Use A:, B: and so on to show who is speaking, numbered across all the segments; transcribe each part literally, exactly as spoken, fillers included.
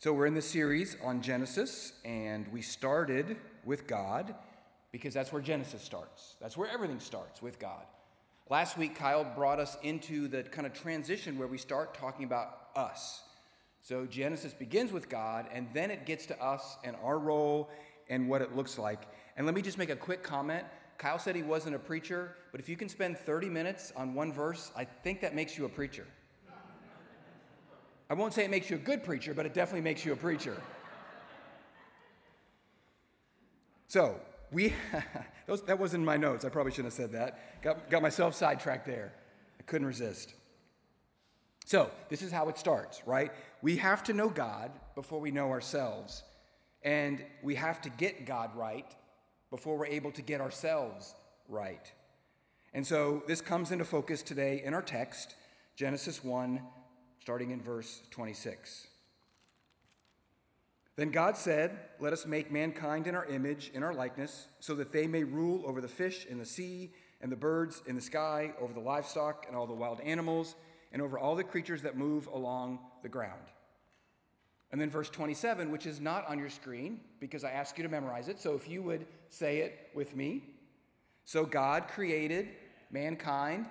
A: So we're in the series on Genesis, and we started with God because that's where Genesis starts. That's where everything starts, with God. Last week, Kyle brought us into the kind of transition where we start talking about us. So Genesis begins with God, and then it gets to us and our role and what it looks like. And let me just make a quick comment. Kyle said he wasn't a preacher, but if you can spend thirty minutes on one verse, I think that makes you a preacher. I won't say it makes you a good preacher, but it definitely makes you a preacher. So, we, that wasn't in my notes. I probably shouldn't have said that. Got, got myself sidetracked there. I couldn't resist. So, this is how it starts, right? We have to know God before we know ourselves. And we have to get God right before we're able to get ourselves right. And so, this comes into focus today in our text, Genesis one, starting in verse twenty-six. Then God said, "Let us make mankind in our image, in our likeness, so that they may rule over the fish in the sea and the birds in the sky, over the livestock and all the wild animals, and over all the creatures that move along the ground." And then verse twenty-seven, which is not on your screen because I asked you to memorize it, so if you would say it with me. So God created mankind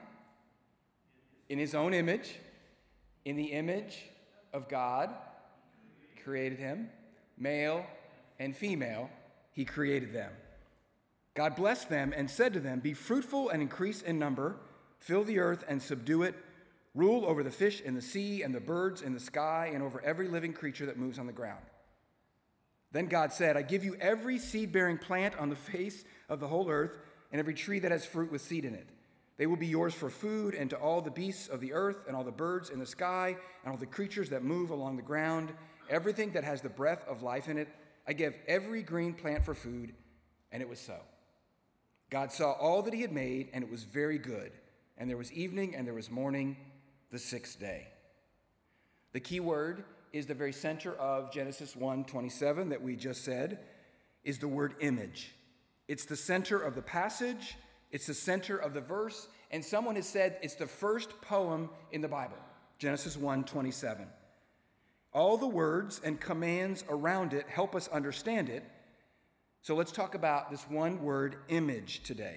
A: in his own image. In the image of God, created him. Male and female, he created them. God blessed them and said to them, "Be fruitful and increase in number, fill the earth and subdue it, rule over the fish in the sea and the birds in the sky and over every living creature that moves on the ground." Then God said, "I give you every seed-bearing plant on the face of the whole earth and every tree that has fruit with seed in it. They will be yours for food, and to all the beasts of the earth and all the birds in the sky and all the creatures that move along the ground, everything that has the breath of life in it, I give every green plant for food." And it was so. God saw all that he had made, and it was very good. And there was evening and there was morning, the sixth day. The key word is the very center of Genesis one twenty-seven that we just said, is the word image. It's the center of the passage. It's the center of the verse, and someone has said it's the first poem in the Bible, Genesis one twenty-seven. All the words and commands around it help us understand it, so let's talk about this one word, image, today.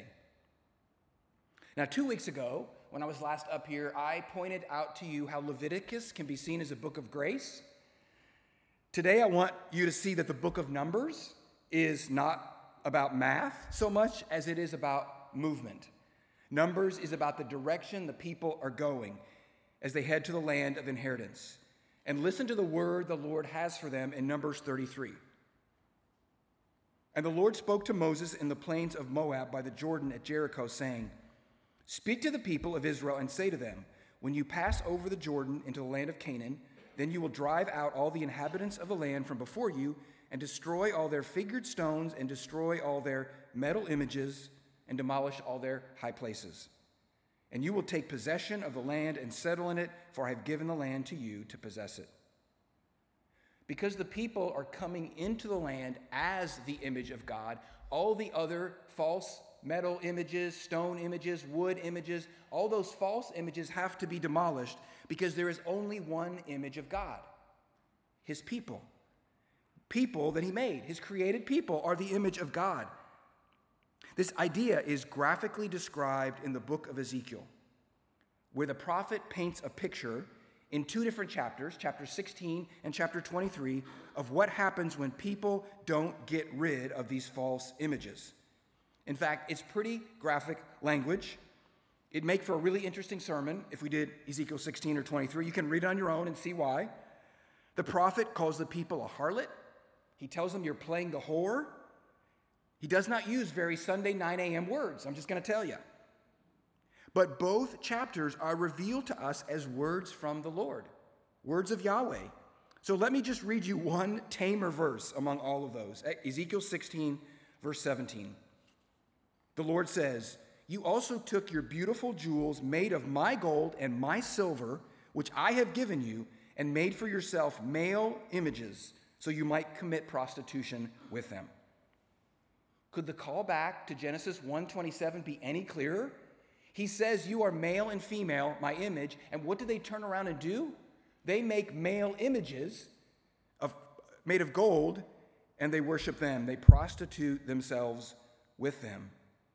A: Now, two weeks ago, when I was last up here, I pointed out to you how Leviticus can be seen as a book of grace. Today, I want you to see that the book of Numbers is not about math so much as it is about movement. Numbers is about the direction the people are going as they head to the land of inheritance. And listen to the word the Lord has for them in Numbers thirty-three. "And the Lord spoke to Moses in the plains of Moab by the Jordan at Jericho, saying, 'Speak to the people of Israel and say to them, when you pass over the Jordan into the land of Canaan, then you will drive out all the inhabitants of the land from before you and destroy all their figured stones and destroy all their metal images and demolish all their high places. And you will take possession of the land and settle in it, for I have given the land to you to possess it.'" Because the people are coming into the land as the image of God, all the other false metal images, stone images, wood images, all those false images have to be demolished because there is only one image of God, his people. People that he made, his created people, are the image of God. This idea is graphically described in the book of Ezekiel, where the prophet paints a picture in two different chapters, chapter sixteen and chapter twenty-three, of what happens when people don't get rid of these false images. In fact, it's pretty graphic language. It'd make for a really interesting sermon if we did Ezekiel sixteen or twenty-three. You can read it on your own and see why. The prophet calls the people a harlot. He tells them you're playing the whore. He does not use very Sunday nine a.m. words, I'm just going to tell you. But both chapters are revealed to us as words from the Lord, words of Yahweh. So let me just read you one tamer verse among all of those. Ezekiel sixteen, verse seventeen. The Lord says, "You also took your beautiful jewels made of my gold and my silver, which I have given you, and made for yourself male images, so you might commit prostitution with them." Could the call back to Genesis one twenty-seven be any clearer? He says, "You are male and female, my image." And what do they turn around and do? They make male images of made of gold, and they worship them. They prostitute themselves with them.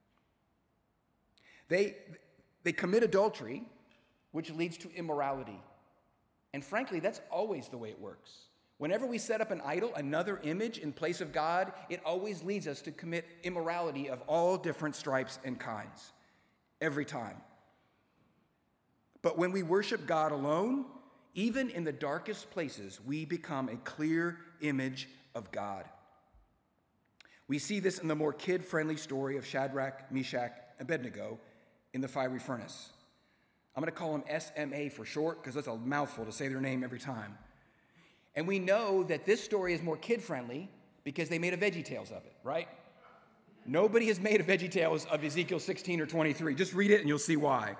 A: They, they commit adultery, which leads to immorality. And frankly, that's always the way it works. Whenever we set up an idol, another image in place of God, it always leads us to commit immorality of all different stripes and kinds. Every time. But when we worship God alone, even in the darkest places, we become a clear image of God. We see this in the more kid-friendly story of Shadrach, Meshach, and Abednego in the fiery furnace. I'm going to call them S M A for short because that's a mouthful to say their name every time. And we know that this story is more kid-friendly because they made a VeggieTales of it, right? Nobody has made a VeggieTales of Ezekiel sixteen or twenty-three. Just read it and you'll see why.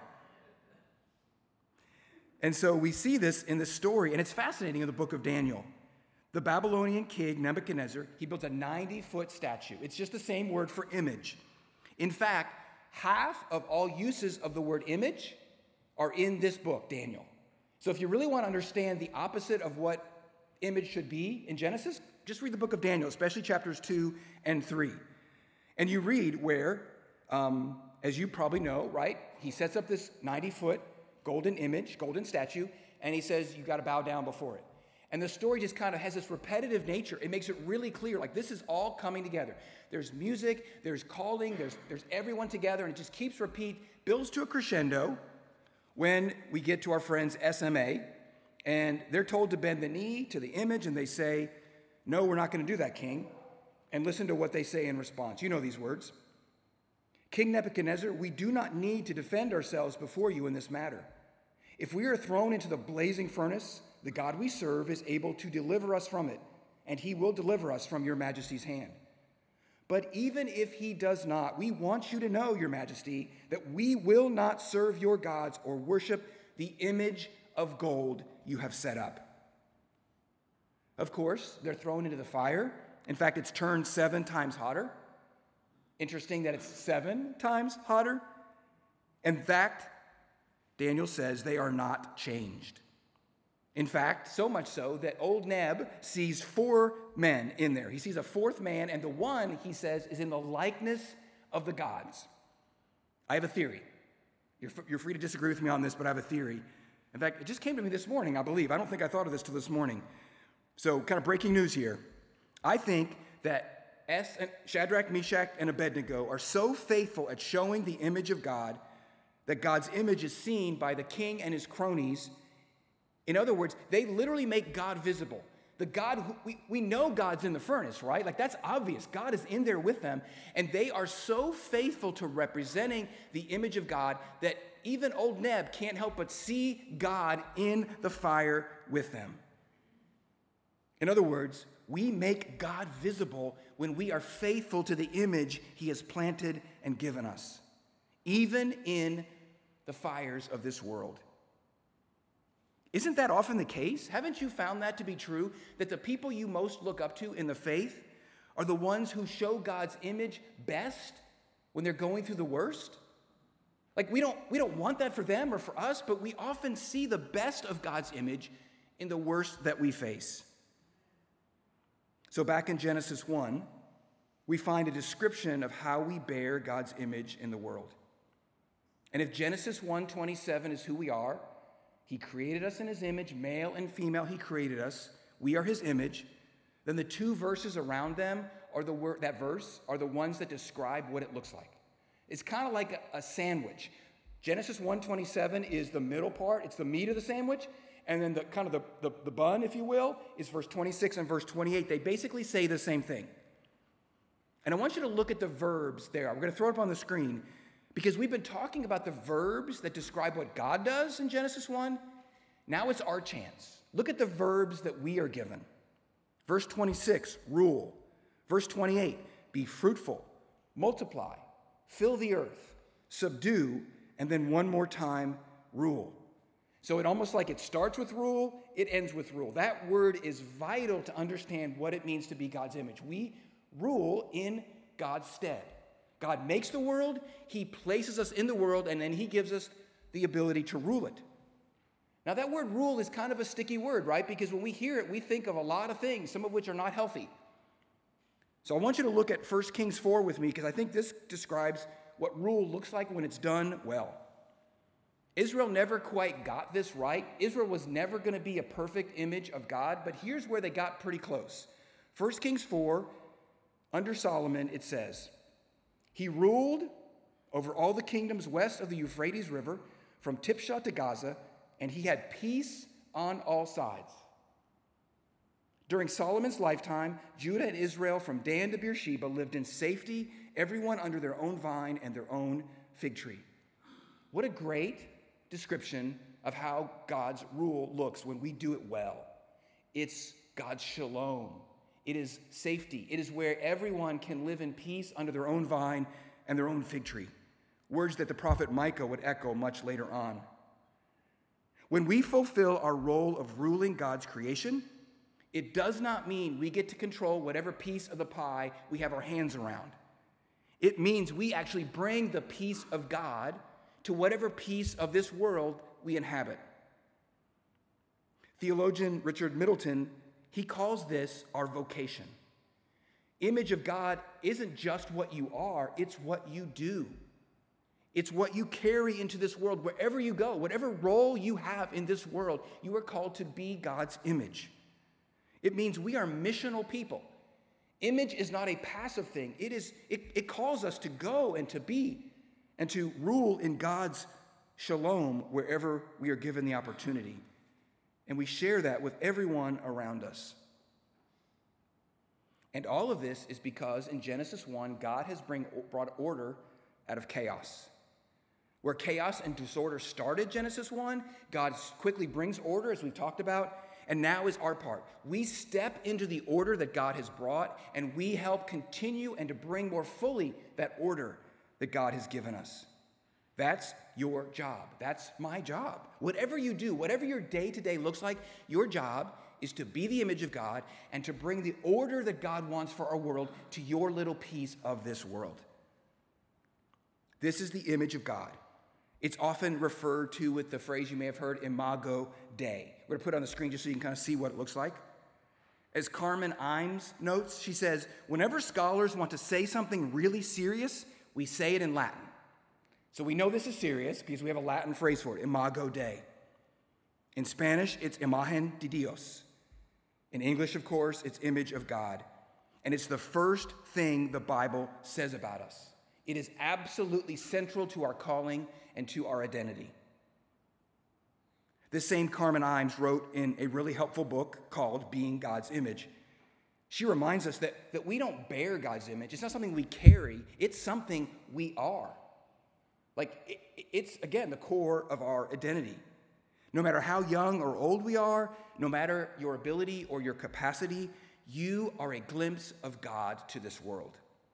A: And so we see this in this story, and it's fascinating in the book of Daniel. The Babylonian king Nebuchadnezzar, he built a ninety-foot statue. It's just the same word for image. In fact, half of all uses of the word image are in this book, Daniel. So if you really want to understand the opposite of what image should be in Genesis, just read the book of Daniel, especially chapters two and three. And you read where, um, as you probably know, right, he sets up this ninety-foot golden image, golden statue, and he says, you got to bow down before it. And the story just kind of has this repetitive nature. It makes it really clear, like this is all coming together. There's music, there's calling, there's, there's everyone together, and it just keeps repeat, builds to a crescendo when we get to our friends S M A, and they're told to bend the knee to the image, and they say, no, we're not going to do that, king. And listen to what they say in response. You know these words. King Nebuchadnezzar, we do not need to defend ourselves before you in this matter. If we are thrown into the blazing furnace, the God we serve is able to deliver us from it, and he will deliver us from your majesty's hand. But even if he does not, we want you to know, your majesty, that we will not serve your gods or worship the image of gold you have set up. Of course, they're thrown into the fire. In fact, it's turned seven times hotter. Interesting that it's seven times hotter. In fact, Daniel says they are not changed. In fact, so much so that old Neb sees four men in there. He sees a fourth man, and the one, he says, is in the likeness of the gods. I have a theory. You're, you're free to disagree with me on this, but I have a theory. In fact, it just came to me this morning, I believe. I don't think I thought of this till this morning. So, kind of breaking news here. I think that S, Shadrach, Meshach, and Abednego are so faithful at showing the image of God that God's image is seen by the king and his cronies. In other words, they literally make God visible. The God, who, we, we know God's in the furnace, right? Like that's obvious. God is in there with them. And they are so faithful to representing the image of God that even old Neb can't help but see God in the fire with them. In other words, we make God visible when we are faithful to the image he has planted and given us, even in the fires of this world. Isn't that often the case? Haven't you found that to be true? That the people you most look up to in the faith are the ones who show God's image best when they're going through the worst? Like we don't, we don't want that for them or for us, but we often see the best of God's image in the worst that we face. So back in Genesis one, we find a description of how we bear God's image in the world. And if Genesis one twenty-seven is who we are, he created us in his image, male and female, he created us. We are his image. Then the two verses around them, are the word, that verse, are the ones that describe what it looks like. It's kind of like a, a sandwich. Genesis one twenty-seven is the middle part. It's the meat of the sandwich. And then the kind of the, the, the bun, if you will, is verse twenty-six and verse twenty-eight. They basically say the same thing. And I want you to look at the verbs there. We're going to throw it up on the screen because we've been talking about the verbs that describe what God does in Genesis one. Now it's our chance. Look at the verbs that we are given. Verse twenty-six, rule. Verse twenty-eight, be fruitful, multiply, fill the earth, subdue, and then one more time, rule. So it almost like it starts with rule, it ends with rule. That word is vital to understand what it means to be God's image. We rule in God's stead. God makes the world, he places us in the world, and then he gives us the ability to rule it. Now, that word rule is kind of a sticky word, right? Because when we hear it, we think of a lot of things, some of which are not healthy. So I want you to look at First Kings four with me, because I think this describes what rule looks like when it's done well. Israel never quite got this right. Israel was never going to be a perfect image of God, but here's where they got pretty close. First Kings four, under Solomon, it says, he ruled over all the kingdoms west of the Euphrates River, from Tipshah to Gaza, and he had peace on all sides. During Solomon's lifetime, Judah and Israel from Dan to Beersheba lived in safety, everyone under their own vine and their own fig tree. What a great description of how God's rule looks when we do it well. It's God's shalom. It is safety. It is where everyone can live in peace under their own vine and their own fig tree. Words that the prophet Micah would echo much later on. When we fulfill our role of ruling God's creation, it does not mean we get to control whatever piece of the pie we have our hands around. It means we actually bring the peace of God to whatever piece of this world we inhabit. Theologian Richard Middleton, he calls this our vocation. Image of God isn't just what you are, it's what you do. It's what you carry into this world wherever you go, whatever role you have in this world, you are called to be God's image. It means we are missional people. Image is not a passive thing. It is. It, it calls us to go and to be and to rule in God's shalom wherever we are given the opportunity. And we share that with everyone around us. And all of this is because in Genesis one, God has bring, brought order out of chaos. Where chaos and disorder started, Genesis one, God quickly brings order, as we've talked about. And now is our part. We step into the order that God has brought, and we help continue and to bring more fully that order that God has given us. That's your job. That's my job. Whatever you do, whatever your day-to-day looks like, your job is to be the image of God and to bring the order that God wants for our world to your little piece of this world. This is the image of God. It's often referred to with the phrase you may have heard, Imago Dei. We're going to put it on the screen just so you can kind of see what it looks like. As Carmen Imes notes, she says, whenever scholars want to say something really serious, we say it in Latin. So we know this is serious because we have a Latin phrase for it, Imago Dei. In Spanish, it's Imagen de Dios. In English, of course, it's image of God. And it's the first thing the Bible says about us. It is absolutely central to our calling and to our identity. This same Carmen Imes wrote in a really helpful book called Being God's Image. She reminds us that, that we don't bear God's image. It's not something we carry. It's something we are. Like, it, it's, again, the core of our identity. No matter how young or old we are, no matter your ability or your capacity, you are a glimpse of God to this world.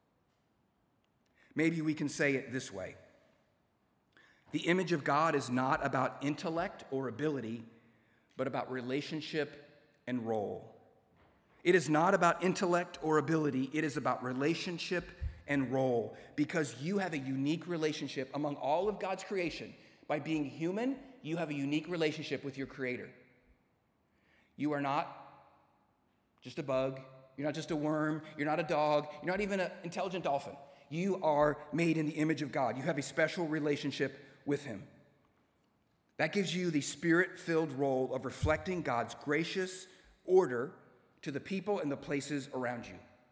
A: Maybe we can say it this way. The image of God is not about intellect or ability, but about relationship and role. It is not about intellect or ability. It is about relationship and role, because you have a unique relationship among all of God's creation. By being human, you have a unique relationship with your Creator. You are not just a bug. You're not just a worm. You're not a dog. You're not even an intelligent dolphin. You are made in the image of God. You have a special relationship with Him. That gives you the Spirit-filled role of reflecting God's gracious order to the people and the places around you.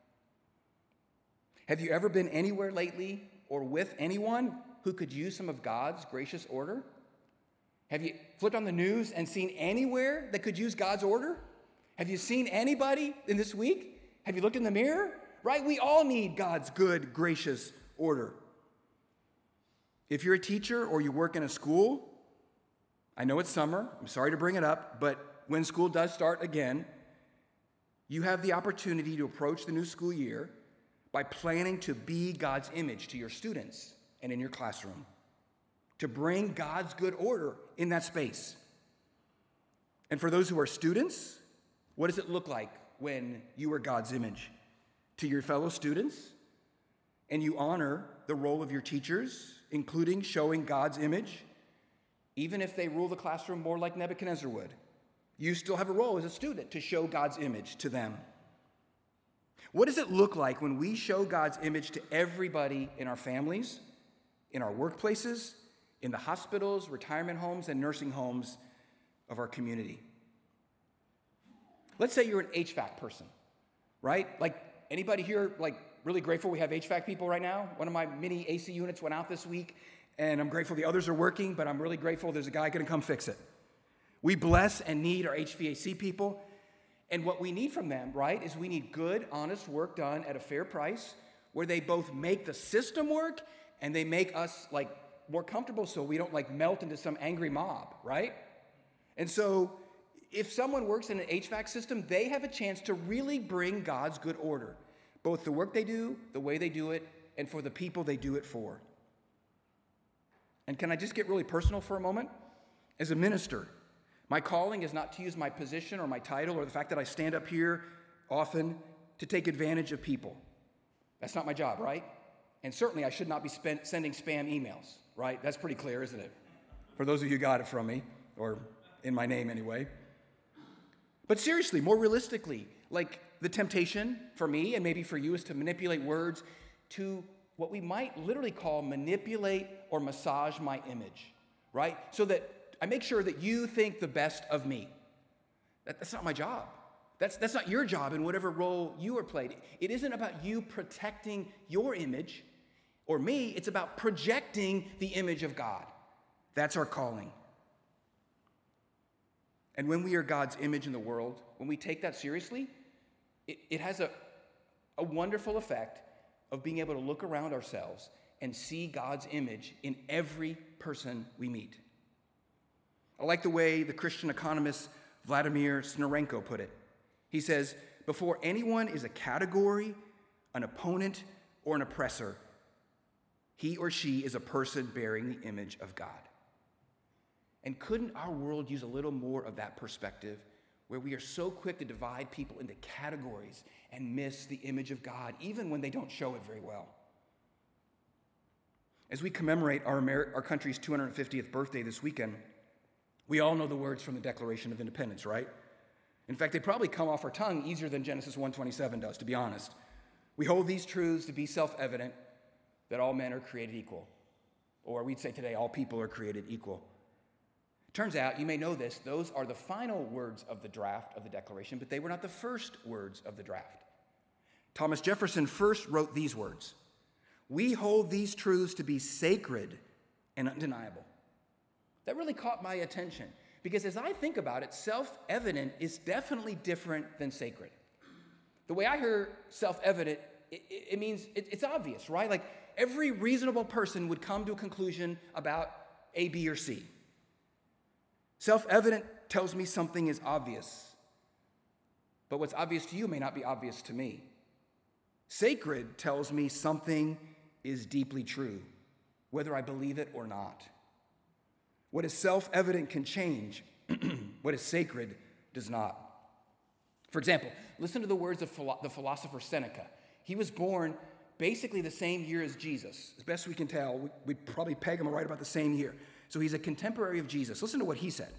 A: Have you ever been anywhere lately or with anyone who could use some of God's gracious order? Have you flipped on the news and seen anywhere that could use God's order? Have you seen anybody in this week? Have you looked in the mirror? Right? We all need God's good, gracious order. If you're a teacher or you work in a school, I know it's summer, I'm sorry to bring it up, but when school does start again, you have the opportunity to approach the new school year by planning to be God's image to your students and in your classroom, to bring God's good order in that space. And for those who are students, what does it look like when you are God's image to your fellow students and you honor the role of your teachers, including showing God's image even if they rule the classroom more like Nebuchadnezzar would. You still have a role as a student to show God's image to them. What does it look like when we show God's image to everybody in our families, in our workplaces, in the hospitals, retirement homes, and nursing homes of our community? Let's say you're an H V A C person, right? Like, anybody here, like, really grateful we have H V A C people right now? One of my mini A C units went out this week, and I'm grateful the others are working, but I'm really grateful there's a guy going to come fix it. We bless and need our H V A C people, and what we need from them, right, is we need good, honest work done at a fair price, where they both make the system work and they make us, like, more comfortable so we don't, like, melt into some angry mob, right? And so if someone works in an H V A C system, they have a chance to really bring God's good order, both the work they do, the way they do it, and for the people they do it for. And can I just get really personal for a moment? As a minister, my calling is not to use my position or my title or the fact that I stand up here often to take advantage of people. That's not my job, right? And certainly I should not be spent sending spam emails, right? That's pretty clear, isn't it? For those of you who got it from me, or in my name anyway. But seriously, more realistically, like, the temptation for me and maybe for you is to manipulate words to what we might literally call manipulate or massage my image, right? So that I make sure that you think the best of me. That, that's not my job. That's, that's not your job in whatever role you are played. It isn't about you protecting your image or me. It's about projecting the image of God. That's our calling. And when we are God's image in the world, when we take that seriously, it, it has a, a wonderful effect of being able to look around ourselves and see God's image in every person we meet. I like the way the Christian economist Vladimir Snorenko put it. He says, before anyone is a category, an opponent, or an oppressor, he or she is a person bearing the image of God. And couldn't our world use a little more of that perspective, where we are so quick to divide people into categories and miss the image of God, even when they don't show it very well? As we commemorate our, Amer- our country's two hundred fiftieth birthday this weekend, we all know the words from the Declaration of Independence, right? In fact, they probably come off our tongue easier than Genesis one twenty-seven does, to be honest. We hold these truths to be self-evident, that all men are created equal. Or we'd say today, all people are created equal. Turns out, you may know this, those are the final words of the draft of the Declaration, but they were not the first words of the draft. Thomas Jefferson first wrote these words: "We hold these truths to be sacred and undeniable." That really caught my attention, because as I think about it, self-evident is definitely different than sacred. The way I hear self-evident, it, it means it, it's obvious, right? Like, every reasonable person would come to a conclusion about A, B, or C. Self-evident tells me something is obvious, but what's obvious to you may not be obvious to me. Sacred tells me something is deeply true, whether I believe it or not. What is self-evident can change. What is sacred does not. For example, listen to the words of philo- the philosopher Seneca. He was born basically the same year as Jesus. As best we can tell, we, we'd probably peg him right about the same year. So he's a contemporary of Jesus. Listen to what he said.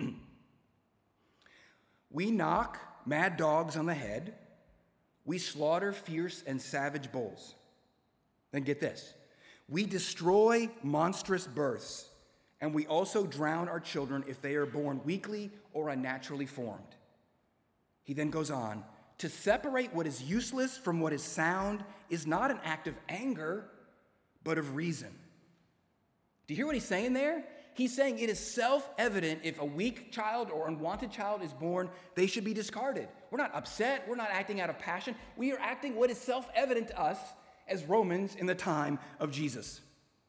A: "We knock mad dogs on the head. We slaughter fierce and savage bulls." Then get this. "We destroy monstrous births, and we also drown our children if they are born weakly or unnaturally formed." He then goes on, "To separate what is useless from what is sound is not an act of anger, but of reason." Do you hear what he's saying there? He's saying it is self-evident if a weak child or unwanted child is born, they should be discarded. We're not upset. We're not acting out of passion. We are acting what is self-evident to us as Romans in the time of Jesus.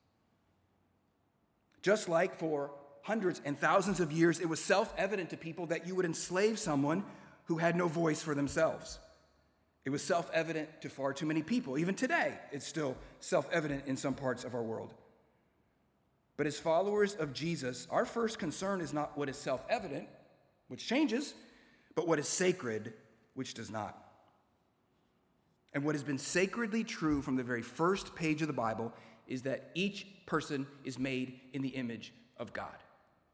A: Just like for hundreds and thousands of years, it was self-evident to people that you would enslave someone who had no voice for themselves. It was self-evident to far too many people. Even today, it's still self-evident in some parts of our world. But as followers of Jesus, our first concern is not what is self-evident, which changes, but what is sacred, which does not. And what has been sacredly true from the very first page of the Bible is that each person is made in the image of God.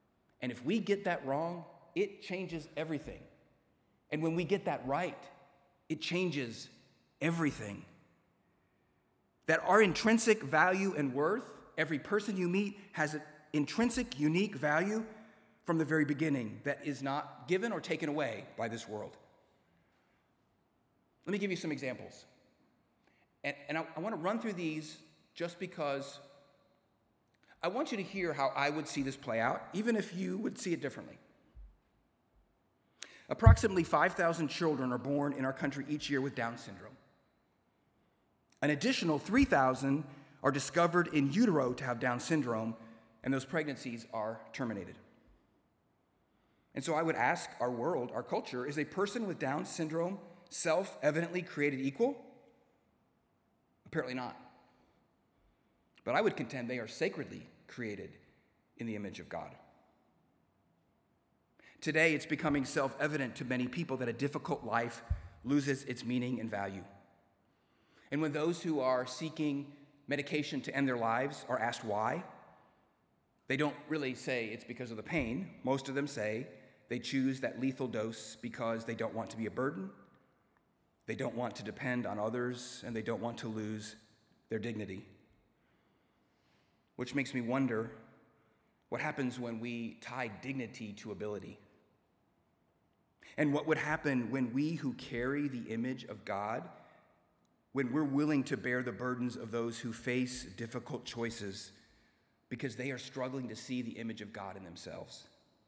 A: And if we get that wrong, it changes everything. And when we get that right, it changes everything. That our intrinsic value and worth, every person you meet has an intrinsic, unique value from the very beginning that is not given or taken away by this world. Let me give you some examples. And, and I, I want to run through these just because I want you to hear how I would see this play out, even if you would see it differently. Approximately five thousand children are born in our country each year with Down syndrome. An additional three thousand are discovered in utero to have Down syndrome, and those pregnancies are terminated. And so I would ask our world, our culture, is a person with Down syndrome self-evidently created equal? Apparently not. But I would contend they are sacredly created in the image of God. Today, it's becoming self-evident to many people that a difficult life loses its meaning and value. And when those who are seeking medication to end their lives are asked why, they don't really say it's because of the pain. Most of them say they choose that lethal dose because they don't want to be a burden, they don't want to depend on others, and they don't want to lose their dignity. Which makes me wonder what happens when we tie dignity to ability. And what would happen when we who carry the image of God, when we're willing to bear the burdens of those who face difficult choices because they are struggling to see the image of God in themselves.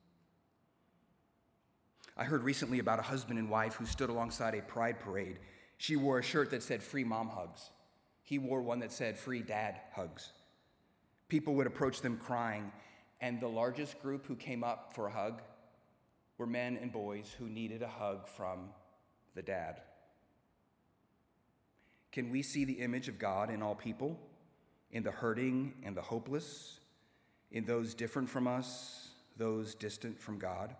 A: I heard recently about a husband and wife who stood alongside a pride parade. She wore a shirt that said "Free Mom Hugs." He wore one that said "Free Dad Hugs." People would approach them crying, and the largest group who came up for a hug were men and boys who needed a hug from the dad. Can we see the image of God in all people, in the hurting and the hopeless, in those different from us, those distant from God?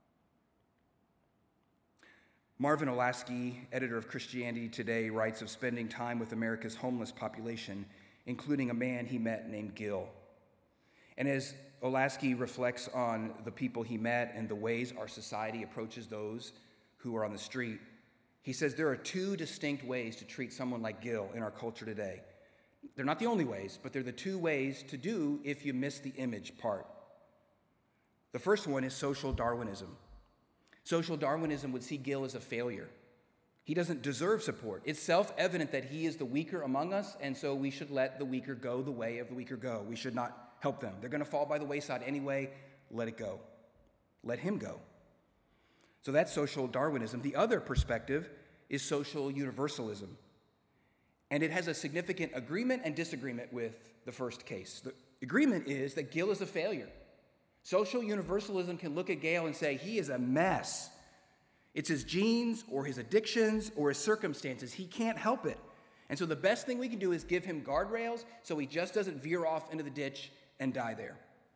A: Marvin Olasky, editor of Christianity Today, writes of spending time with America's homeless population, including a man he met named Gil. And as Olasky reflects on the people he met and the ways our society approaches those who are on the street, he says there are two distinct ways to treat someone like Gil in our culture today. They're not the only ways, but they're the two ways to do if you miss the image part. The first one is social Darwinism. Social Darwinism would see Gil as a failure. He doesn't deserve support. It's self-evident that he is the weaker among us, and so we should let the weaker go the way of the weaker go. We should not help them. They're going to fall by the wayside anyway. Let it go. Let him go. So that's social Darwinism. The other perspective is social universalism. And it has a significant agreement and disagreement with the first case. The agreement is that Gil is a failure. Social universalism can look at Gil and say, he is a mess. It's his genes or his addictions or his circumstances. He can't help it. And so the best thing we can do is give him guardrails so he just doesn't veer off into the ditch and die there.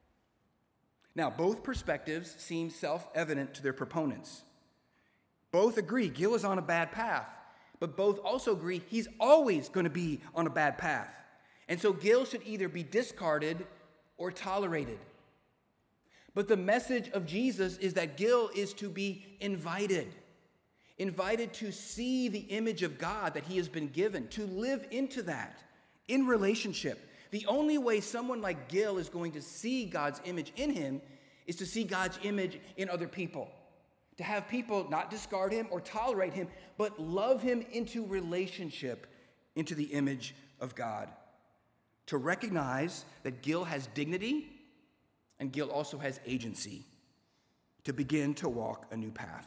A: Now, both perspectives seem self-evident to their proponents. Both agree Gil is on a bad path, but both also agree he's always going to be on a bad path. And so Gil should either be discarded or tolerated. But the message of Jesus is that Gil is to be invited. Invited to see the image of God that he has been given, to live into that in relationship. The only way someone like Gil is going to see God's image in him is to see God's image in other people. To have people not discard him or tolerate him, but love him into relationship, into the image of God. To recognize that Gil has dignity and Gil also has agency to begin to walk a new path.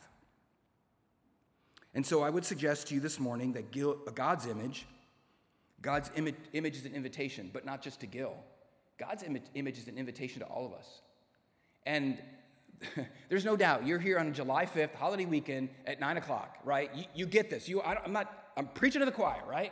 A: And so I would suggest to you this morning that Gil, God's image, God's image, image is an invitation, but not just to Gil. God's image, image is an invitation to all of us. And there's no doubt you're here on July fifth, holiday weekend at nine o'clock, right? You, you get this. You, I, I'm not, I'm preaching to the choir, right?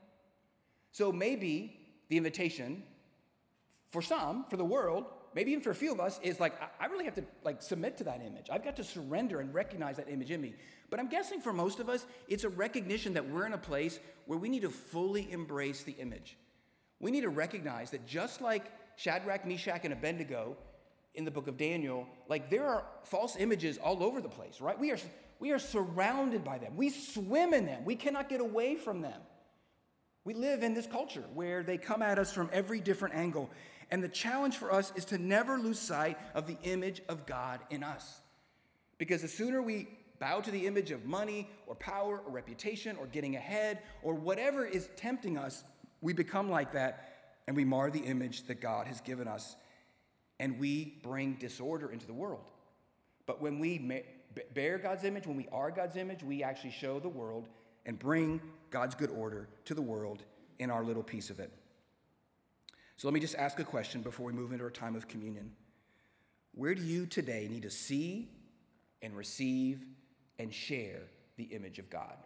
A: So maybe the invitation for some, for the world, maybe even for a few of us, is like, I, I really have to like submit to that image. I've got to surrender and recognize that image in me. But I'm guessing for most of us, it's a recognition that we're in a place where we need to fully embrace the image. We need to recognize that just like Shadrach, Meshach, and Abednego in the book of Daniel, like there are false images all over the place, right? We are, we are surrounded by them. We swim in them. We cannot get away from them. We live in this culture where they come at us from every different angle. And the challenge for us is to never lose sight of the image of God in us. Because the sooner we bow to the image of money or power or reputation or getting ahead or whatever is tempting us, we become like that and we mar the image that God has given us. And we bring disorder into the world. But when we bear God's image, when we are God's image, we actually show the world and bring God's good order to the world in our little piece of it. So let me just ask a question before we move into our time of communion. Where do you today need to see and receive and share the image of God?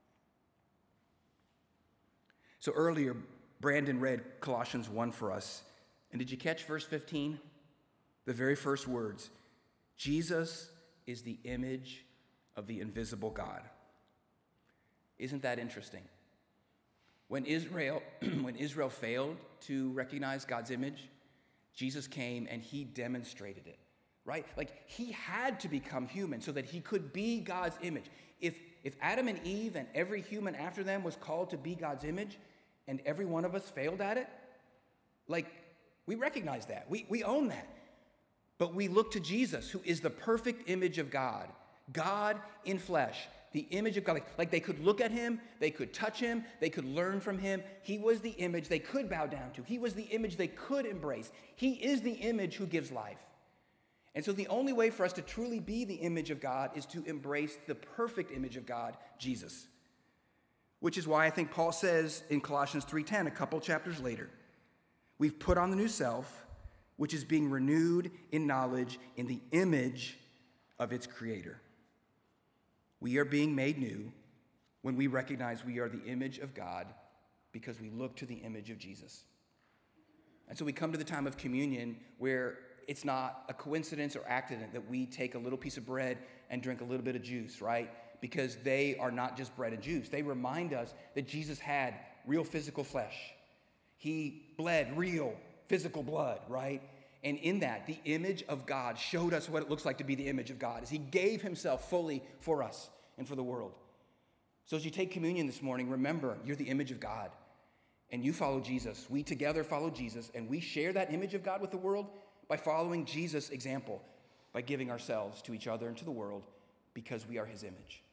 A: So earlier, Brandon read Colossians one for us. And did you catch verse fifteen? The very first words, Jesus is the image of the invisible God. Isn't that interesting? When Israel, when Israel failed to recognize God's image, Jesus came and he demonstrated it, right? Like he had to become human so that he could be God's image. If, if Adam and Eve and every human after them was called to be God's image and every one of us failed at it, like we recognize that, we, we own that. But we look to Jesus, who is the perfect image of God, God in flesh, the image of God. Like, like they could look at him, they could touch him, they could learn from him. He was the image they could bow down to. He was the image they could embrace. He is the image who gives life. And so the only way for us to truly be the image of God is to embrace the perfect image of God, Jesus. Which is why I think Paul says in Colossians three ten, a couple chapters later, we've put on the new self, which is being renewed in knowledge in the image of its creator. We are being made new when we recognize we are the image of God because we look to the image of Jesus. And so we come to the time of communion where it's not a coincidence or accident that we take a little piece of bread and drink a little bit of juice, right? Because they are not just bread and juice. They remind us that Jesus had real physical flesh. He bled real physical blood, right? And in that, the image of God showed us what it looks like to be the image of God as he gave himself fully for us and for the world. So as you take communion this morning, remember, you're the image of God and you follow Jesus. We together follow Jesus and we share that image of God with the world by following Jesus' example, by giving ourselves to each other and to the world because we are his image.